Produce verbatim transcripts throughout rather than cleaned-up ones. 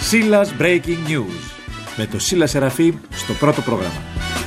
Σίλας Breaking News με το Σίλα Σεραφείμ στο πρώτο πρόγραμμα.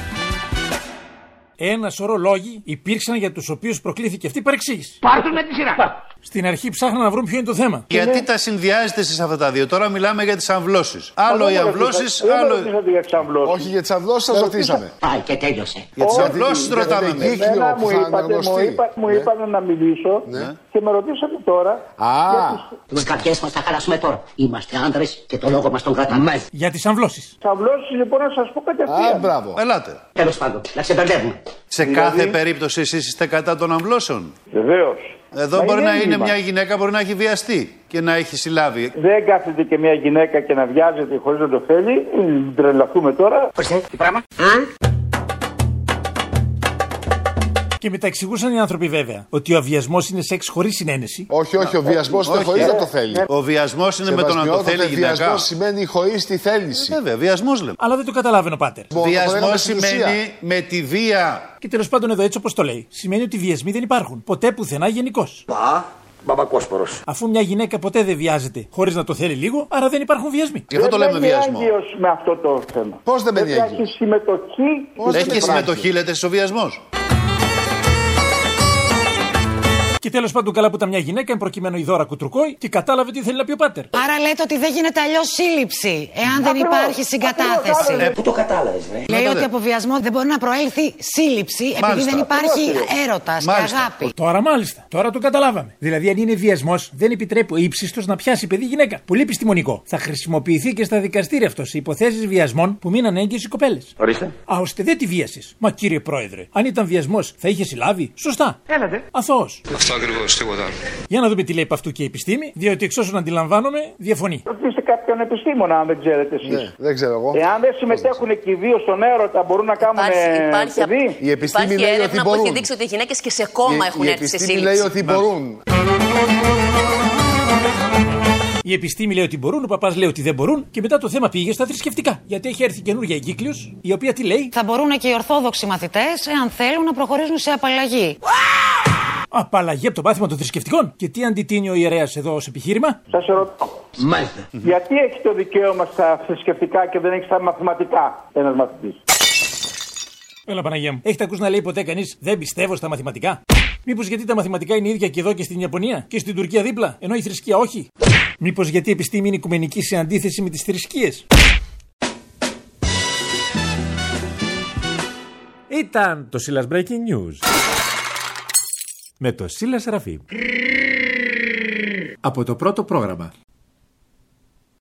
Ένα σωρό λόγοι υπήρξαν για τους οποίους προκλήθηκε αυτή η παρεξήγηση. Πάρτουν με τη σειρά. Στην αρχή ψάχναν να βρουν ποιο είναι το θέμα. Γιατί είναι... τα συνδυάζετε εσείς αυτά τα δύο? Τώρα μιλάμε για τις αμβλώσεις. Άλλο οι αμβλώσεις, άλλο. Όχι, για τις αμβλώσεις σας ρωτήσαμε. Πάει και τέλειωσε. Για τις αμβλώσεις ρωτάμε εμείς. Μου είπαν να μιλήσω και με ρωτήσατε τώρα. Τις καρδιές μας θα χαλάσουμε τώρα. Είμαστε άντρες και το λόγο μας τον κρατάμε. Για τις αμβλώσεις. Τις αμβλώσεις λοιπόν να σας πω κατευθείαν. Α, μπράβο. Ελάτε. Τέλος πάντων, να ξεμπερδεύουμε. Σε κάθε περίπτωση εσείς είστε κατά των αμβλώσεων? Βεβαίως. Εδώ Μα μπορεί να είναι έντοιμα. μια γυναίκα, μπορεί να έχει βιαστεί και να έχει συλλάβει. Δεν κάθεται και μια γυναίκα και να βιάζεται χωρίς να το θέλει. Τρελαθούμε τώρα. Ορίστε, τι πράγμα. Και μετά εξηγούσαν οι άνθρωποι βέβαια ότι ο βιασμός είναι σεξ χωρίς συνένεση. Όχι, όχι, ο βιασμός είναι χωρίς να το θέλει. Ο βιασμός είναι με το να το θέλει η γυναίκα. Βιασμός σημαίνει χωρίς τη θέληση. Βέβαια, βιασμός λέμε. Αλλά δεν το καταλάβαινε ο πάτερ. Βιασμός σημαίνει με τη βία. Και τέλος πάντων εδώ έτσι όπως το λέει, σημαίνει ότι βιασμοί δεν υπάρχουν. Ποτέ πουθενά γενικώς. Πα, μπαμπακόσπορος. Αφού μια γυναίκα ποτέ δεν βιάζεται χωρίς να το θέλει λίγο, άρα δεν υπάρχουν βιασμοί. Γι' αυτό το λέμε βιασμό. Δεν μένει με αυτό το θέμα. Πώς δεν μένει Έχει συμμετοχή. Έχει και συμμετοχή, λέτε, στο βιασμός. Και τέλος πάντων, καλά που ήταν μια γυναίκα, εν προκειμένου η Δώρα Κουτρουκόη, και κατάλαβε τι θέλει να πει ο πάτερ. Άρα λέτε ότι δεν γίνεται αλλιώς σύλληψη, εάν δεν υπάρχει συγκατάθεση. Ε, πού το κατάλαβες, ναι. Λέει ότι από βιασμό δεν μπορεί να προέλθει σύλληψη, επειδή δεν υπάρχει έρωτας και αγάπη. Τώρα μάλιστα, τώρα το καταλάβαμε. Δηλαδή, αν είναι βιασμός, δεν επιτρέπει ο ύψιστος να πιάσει παιδί γυναίκα. Πολύ επιστημονικό. Θα χρησιμοποιηθεί και στα δικαστήρια αυτό σε υποθέσεις βιασμών που μείναν έγκυες οι κοπέλες. Ορίστε. Α, ώστε δεν τη βίασες. Μα κύριε Πρόεδρε, αν ήταν βιασμός, θα είχε συλλάβει. Σωστά. Έλατε. Αθώος. Αυτό ακριβώς, τίποτα άλλο. Για να δούμε τι λέει από αυτού και η επιστήμη, διότι εξ όσων αντιλαμβάνομαι, διαφωνεί. Ρωτήστε κάποιον επιστήμονα, αν δεν ξέρετε εσείς. Ναι, δεν ξέρω εγώ. Εάν δεν συμμετέχουν και οι δύο στον έρωτα, μπορούν να κάνουν παιδί. Η επιστήμη υπάρχει λέει έρευνα ότι που μπορούν. έχει δείξει ότι οι γυναίκες και σε κόμμα η, έχουν η έρθει σε επιστήμη σύλληψη. λέει ότι μπορούν. Η επιστήμη λέει ότι μπορούν, ο παπάς λέει ότι δεν μπορούν και μετά το θέμα πήγε στα θρησκευτικά. Γιατί έχει έρθει καινούργια εγκύκλιος, η οποία τι λέει? Θα μπορούν και οι ορθόδοξοι μαθητές, εάν θέλουν, να προχωρήσουν σε απαλλαγή. Απαλλαγή από το μάθημα των θρησκευτικών. Και τι αντιτείνει ο ιερέας εδώ ως επιχείρημα? Σας ρωτώ. Μάλιστα. Γιατί έχει το δικαίωμα στα θρησκευτικά και δεν έχει στα μαθηματικά ένας μαθητής? Έλα Παναγία μου. Έχετε ακούσει να λέει ποτέ κανείς δεν πιστεύω στα μαθηματικά? Μήπως γιατί τα μαθηματικά είναι ίδια και εδώ και στην Ιαπωνία και στην Τουρκία δίπλα, ενώ η θρησκεία όχι? Μήπως γιατί η επιστήμη είναι οικουμενική σε αντίθεση με τις θρησκείες? Ήταν το Σίλας Breaking News με το Σίλα Σεραφείμ από το πρώτο πρόγραμμα.